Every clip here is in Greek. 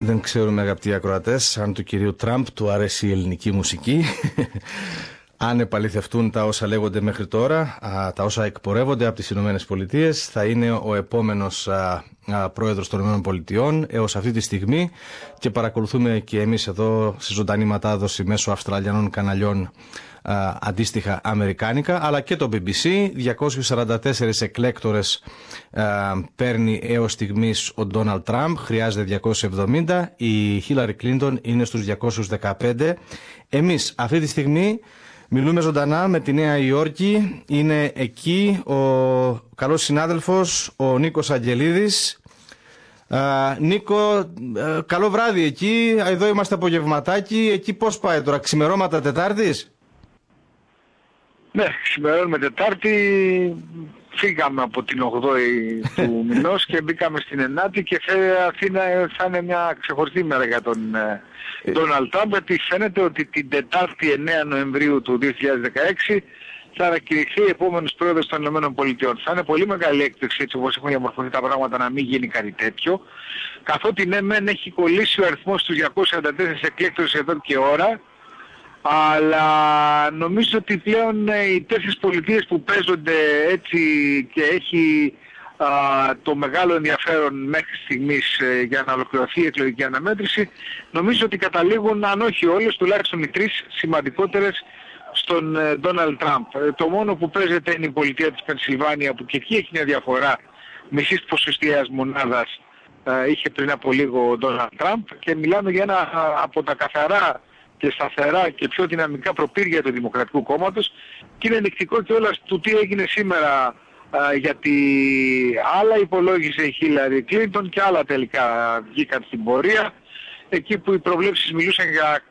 Δεν ξέρουμε, αγαπητοί ακροατές, αν του κυρίου Τραμπ του αρέσει η ελληνική μουσική. Αν επαληθευτούν τα όσα λέγονται μέχρι τώρα, τα όσα εκπορεύονται από τις Ηνωμένες Πολιτείες, θα είναι ο επόμενος πρόεδρος των Ηνωμένων Πολιτειών έως αυτή τη στιγμή, και παρακολουθούμε και εμείς εδώ στη ζωντανή μετάδοση μέσω αυστραλιανών καναλιών αντίστοιχα αμερικάνικα, αλλά και το BBC. 244 εκλέκτορες παίρνει έως στιγμής ο Ντόναλντ Τραμπ, χρειάζεται 270, η Χίλαρι Κλίντον είναι στους 215. Εμείς αυτή τη στιγμή μιλούμε ζωντανά με τη Νέα Υόρκη. Είναι εκεί ο καλός συνάδελφος, ο Νίκος Αγγελίδης. Νίκο, καλό βράδυ εκεί. Εδώ είμαστε απογευματάκι. Εκεί πώς πάει τώρα, ξημερώματα Τετάρτης? Ναι, ξημερώνουμε Τετάρτη. Φύγαμε από την 8η του μηνός και μπήκαμε στην 9η και θα είναι μια ξεχωριστή μέρα για τον Ντόναλντ Τραμπ, γιατί φαίνεται ότι την Τετάρτη 9 Νοεμβρίου του 2016 θα ανακηρυχθεί επόμενος πρόεδρος των Ηνωμένων Πολιτειών. Θα είναι πολύ μεγάλη έκπληξη, έτσι όπως έχουν διαμορφωθεί τα πράγματα, να μην γίνει κάτι τέτοιο, καθότι ναι μεν έχει κολλήσει ο αριθμός στους 244 εκλέκτορες εδώ και ώρα, αλλά νομίζω ότι πλέον οι 4 πολιτείες που παίζονται έτσι και έχει το μεγάλο ενδιαφέρον μέχρι στιγμής για να ολοκληρωθεί η εκλογική αναμέτρηση, νομίζω ότι καταλήγουν, αν όχι όλες, τουλάχιστον οι 3 σημαντικότερες στον Ντόναλντ Τραμπ. Το μόνο που παίζεται είναι η πολιτεία της Πενσιλβάνια, που και εκεί έχει μια διαφορά μισής ποσοστιαίας μονάδας είχε πριν από λίγο ο Ντόναλντ Τραμπ, και μιλάμε για ένα από τα καθαρά και σταθερά και πιο δυναμικά προπήρια του Δημοκρατικού Κόμματος, και είναι ενδεικτικό κιόλας του τι έγινε σήμερα, γιατί άλλα υπολόγισε η Χίλαρι Κλίντον και άλλα τελικά βγήκαν στην πορεία. Εκεί που οι προβλέψεις μιλούσαν για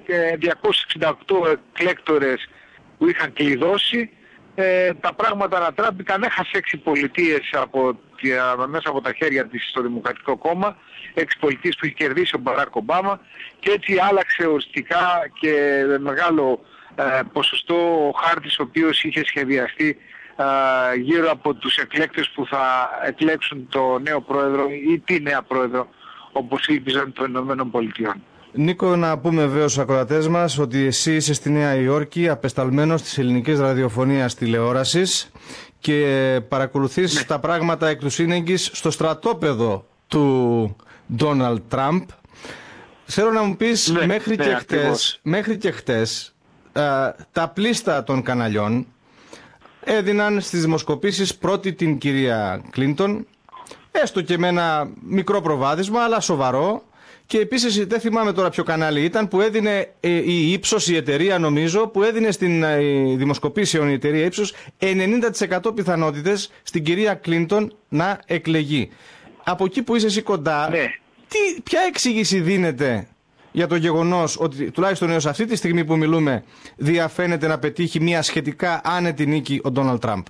268 εκλέκτορες που είχαν κλειδώσει, τα πράγματα ανατράπηκαν. Έχασε 6 πολιτείες μέσα από τα χέρια της στο Δημοκρατικό Κόμμα, 6 πολιτείες που είχε κερδίσει ο Μπαράκ Ομπάμα, και έτσι άλλαξε οριστικά και με μεγάλο ποσοστό ο χάρτης ο οποίος είχε σχεδιαστεί γύρω από τους εκλέκτες που θα εκλέξουν το νέο πρόεδρο ή τη νέα πρόεδρο, όπως ήλπιζαν, των Ηνωμένων Πολιτειών. Νίκο, να πούμε βέβαια στους ακροατές μας ότι εσύ είσαι στη Νέα Υόρκη, απεσταλμένος της ελληνικής ραδιοφωνίας τηλεόρασης, και παρακολουθείς τα πράγματα εκ του σύνεγγυς στο στρατόπεδο του Ντόναλντ Τραμπ. Θέλω να μου πεις, μέχρι και χτες τα πλήστα των καναλιών έδιναν στις δημοσκοπήσεις πρώτη την κυρία Κλίντον, έστω και με ένα μικρό προβάδισμα, αλλά σοβαρό. Και επίσης δεν θυμάμαι τώρα ποιο κανάλι ήταν που έδινε η Ipsos, η εταιρεία νομίζω, που έδινε στην δημοσκοπήσεων η εταιρεία Ipsos 90% πιθανότητες στην κυρία Κλίντον να εκλεγεί. Από εκεί που είσαι εσύ κοντά, ναι, ποια εξήγηση δίνεται για το γεγονός ότι τουλάχιστον έως αυτή τη στιγμή που μιλούμε διαφαίνεται να πετύχει μια σχετικά άνετη νίκη ο Ντόναλντ Τραμπ?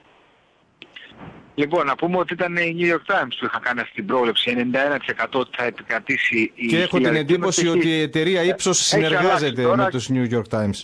Λοιπόν, να πούμε ότι ήταν οι New York Times που είχαν κάνει αυτή την πρόβλεψη, 91% ότι θα επικρατήσει η... Και έχω την εντύπωση ότι η εταιρεία Ipsos συνεργάζεται με τους New York Times.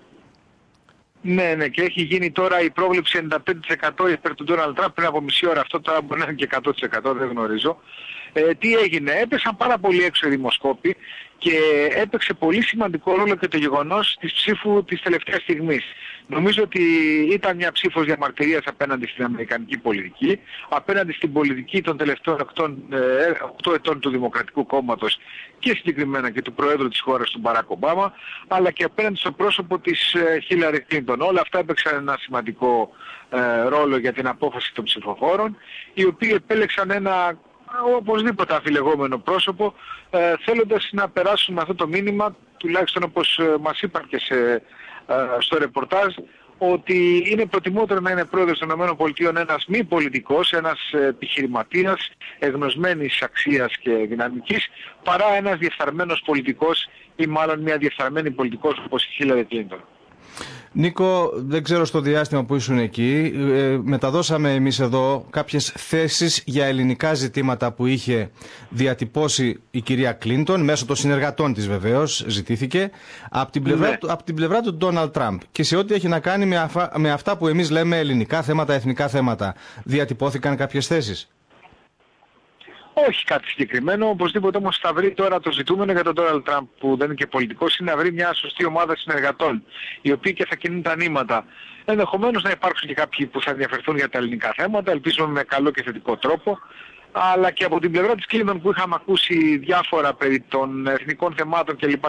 Ναι, και έχει γίνει τώρα η πρόβλεψη 95% υπέρ του Ντόναλντ Τραμπ πριν από μισή ώρα. Αυτό τώρα μπορεί να είναι και 100%, δεν γνωρίζω. Τι έγινε? Έπεσαν πάρα πολύ έξω οι δημοσκόποι και έπαιξε πολύ σημαντικό ρόλο και το γεγονός της ψήφου της τελευταίας στιγμής. Νομίζω ότι ήταν μια ψήφος διαμαρτυρίας απέναντι στην αμερικανική πολιτική, απέναντι στην πολιτική των τελευταίων 8 ετών του Δημοκρατικού Κόμματος και συγκεκριμένα και του Προέδρου της χώρας, του Μπαράκ Ομπάμα, αλλά και απέναντι στο πρόσωπο της Χίλαρι Κλίντον. Όλα αυτά έπαιξαν ένα σημαντικό ρόλο για την απόφαση των ψηφοφόρων, οι οποίοι επέλεξαν ένα οπωσδήποτε αφιλεγόμενο πρόσωπο, θέλοντας να περάσουν αυτό το μήνυμα, τουλάχιστον όπως μας είπαν και στο ρεπορτάζ, ότι είναι προτιμότερο να είναι πρόεδρος των ΗΠΑ ένας μη πολιτικός, ένας επιχειρηματίας εγνωσμένης αξίας και δυναμικής, παρά ένας διεφθαρμένος πολιτικός ή μάλλον μια διεφθαρμένη πολιτικός όπως η Χίλαρι Κλίντον. Νίκο, δεν ξέρω στο διάστημα που ήσουν εκεί, μεταδώσαμε εμείς εδώ κάποιες θέσεις για ελληνικά ζητήματα που είχε διατυπώσει η κυρία Κλίντον, μέσω των συνεργατών της βεβαίως ζητήθηκε, από την πλευρά του Ντόναλντ Τραμπ. Και σε ό,τι έχει να κάνει με αυτά που εμείς λέμε ελληνικά θέματα, εθνικά θέματα, διατυπώθηκαν κάποιες θέσεις? Όχι κάτι συγκεκριμένο, οπωσδήποτε όμως θα βρει τώρα το ζητούμενο για τον Ντόναλντ Τραμπ, που δεν είναι και πολιτικός, είναι να βρει μια σωστή ομάδα συνεργατών, οι οποίοι και θα κινούν τα νήματα. Ενδεχομένως να υπάρξουν και κάποιοι που θα ενδιαφερθούν για τα ελληνικά θέματα, ελπίζουμε με καλό και θετικό τρόπο. Αλλά και από την πλευρά της Κλίντον που είχαμε ακούσει διάφορα περί των εθνικών θεμάτων κλπ.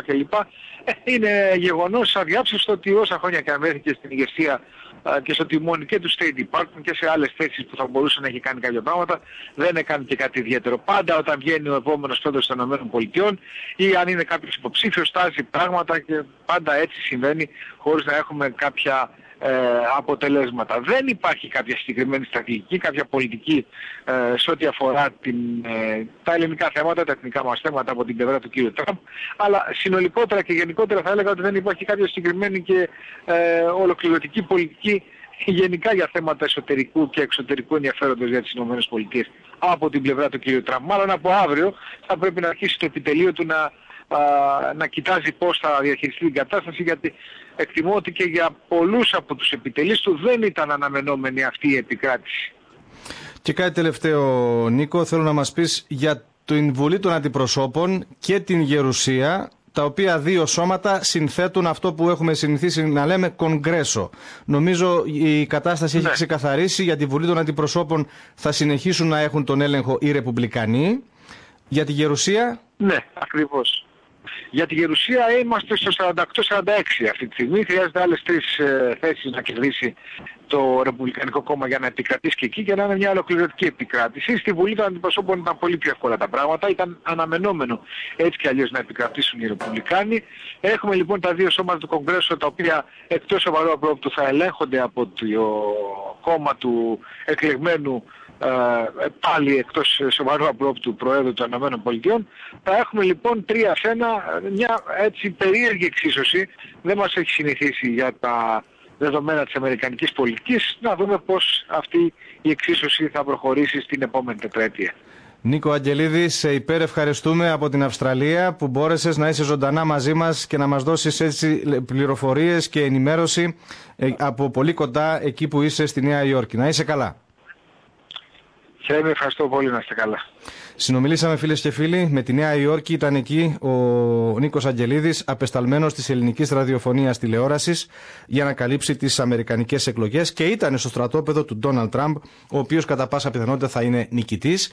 Είναι γεγονός αδιάψευστο ότι όσα χρόνια και αν βρέθηκε στην ηγεσία και στο τιμόνι και του State Department και σε άλλες θέσεις που θα μπορούσε να έχει κάνει κάποια πράγματα, δεν έκανε και κάτι ιδιαίτερο. Πάντα όταν βγαίνει ο επόμενος πρόεδρος των ΗΠΑ ή αν είναι κάποιος υποψήφιος, στάζει πράγματα και πάντα έτσι συμβαίνει χωρίς να έχουμε κάποια αποτελέσματα. Δεν υπάρχει κάποια συγκεκριμένη στρατηγική, κάποια πολιτική σε ό,τι αφορά τα ελληνικά θέματα, τα εθνικά μας θέματα από την πλευρά του κ. Τραμπ, αλλά συνολικότερα και γενικότερα θα έλεγα ότι δεν υπάρχει κάποια συγκεκριμένη και ολοκληρωτική πολιτική γενικά για θέματα εσωτερικού και εξωτερικού ενδιαφέροντος για τις ΗΠΑ από την πλευρά του κ. Τραμπ. Μάλλον από αύριο θα πρέπει να αρχίσει το επιτελείο του να κοιτάζει πώς θα διαχειριστεί την κατάσταση, γιατί εκτιμώ ότι και για πολλούς από τους επιτελείς του δεν ήταν αναμενόμενη αυτή η επικράτηση. Και κάτι τελευταίο, Νίκο, θέλω να μας πεις για την Βουλή των Αντιπροσώπων και την Γερουσία, τα οποία δύο σώματα συνθέτουν αυτό που έχουμε συνηθίσει να λέμε κογκρέσο. Νομίζω η κατάσταση έχει ξεκαθαρίσει. Για τη Βουλή των Αντιπροσώπων θα συνεχίσουν να έχουν τον έλεγχο οι Ρεπουμπλικανοί. Για τη Γερουσία... Ναι, ακριβώς. Για τη Γερουσία είμαστε στο 48-46 αυτή τη στιγμή. Χρειάζεται άλλες 3 θέσεις να κερδίσει το Ρεπουμπλικανικό κόμμα για να επικρατήσει και εκεί και να είναι μια ολοκληρωτική επικράτηση. Στη Βουλή των Αντιπροσώπων ήταν πολύ πιο εύκολα τα πράγματα. Ήταν αναμενόμενο έτσι κι αλλιώς να επικρατήσουν οι Ρεπουμπλικάνοι. Έχουμε λοιπόν τα δύο σώματα του Κογκρέσου, τα οποία εκτός σοβαρού απρόπτου θα ελέγχονται από το κόμμα του εκλεγμένου πάλι εκτός σοβαρού απρόπτου Προέδρου των ΗΠΑ. Θα έχουμε λοιπόν 3-1, μια έτσι περίεργη εξίσωση, δεν μας έχει συνηθίσει για τα δεδομένα της αμερικανικής πολιτικής. Να δούμε πώς αυτή η εξίσωση θα προχωρήσει στην επόμενη τετραετία. Νίκο Αγγελίδη, σε υπερευχαριστούμε από την Αυστραλία που μπόρεσες να είσαι ζωντανά μαζί μας και να μας δώσεις έτσι πληροφορίες και ενημέρωση από πολύ κοντά εκεί που είσαι στη Νέα Υόρκη. Να είσαι καλά. Και ευχαριστώ πολύ, να είστε καλά. Συνομιλήσαμε, φίλες και φίλοι, με τη Νέα Υόρκη. Ήταν εκεί ο Νίκος Αγγελίδης, απεσταλμένος της ελληνικής ραδιοφωνίας τηλεόρασης, για να καλύψει τις αμερικανικές εκλογές και ήταν στο στρατόπεδο του Ντόναλντ Τραμπ, ο οποίος κατά πάσα πιθανότητα θα είναι νικητής.